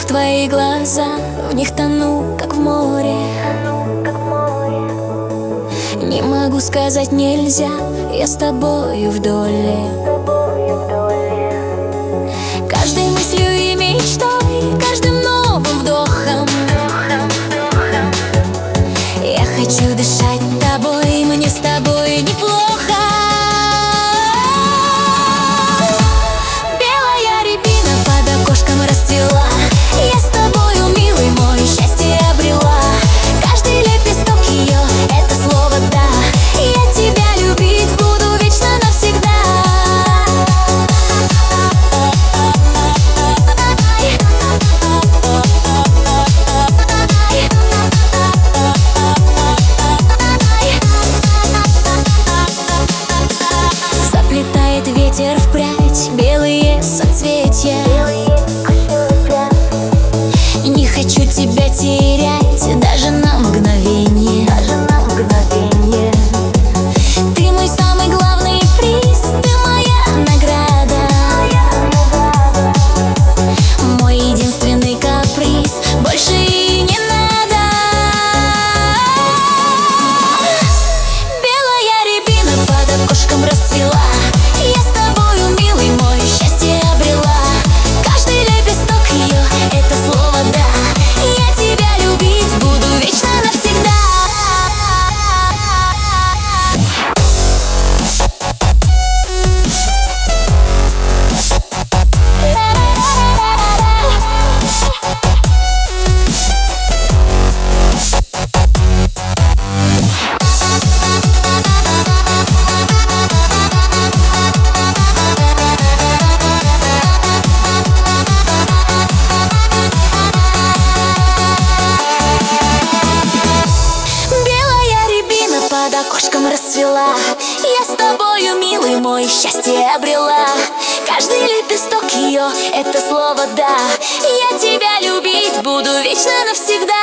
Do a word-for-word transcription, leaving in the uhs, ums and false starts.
твои глаза, в них тону, как в море. Не могу сказать нельзя, я с тобою в доле. Каждой мыслью и мечтой, каждым новым вдохом я хочу дышать тобой, мне с тобой неплохо. Белая рябина под окошком расцвела, я с тобою, милый мой, счастье обрела. Каждый лепесток ее — это слово «да». Я тебя любить буду вечно навсегда. Заплетает ветер в прядь белые соцветия. Не хочу тебя терять даже на мгновение. Ты мой самый главный приз, ты моя награда, мой единственный каприз, больше и не надо. Белая рябина под окошком расцвела, я с тобою, милый мой, счастье обрела. Каждый лепесток ее — это слово «да». Я тебя любить буду вечно навсегда. Под окошком расцвела, я с тобою, милый мой, счастье обрела. Каждый лепесток ее — это слово «да». Я тебя любить буду вечно навсегда.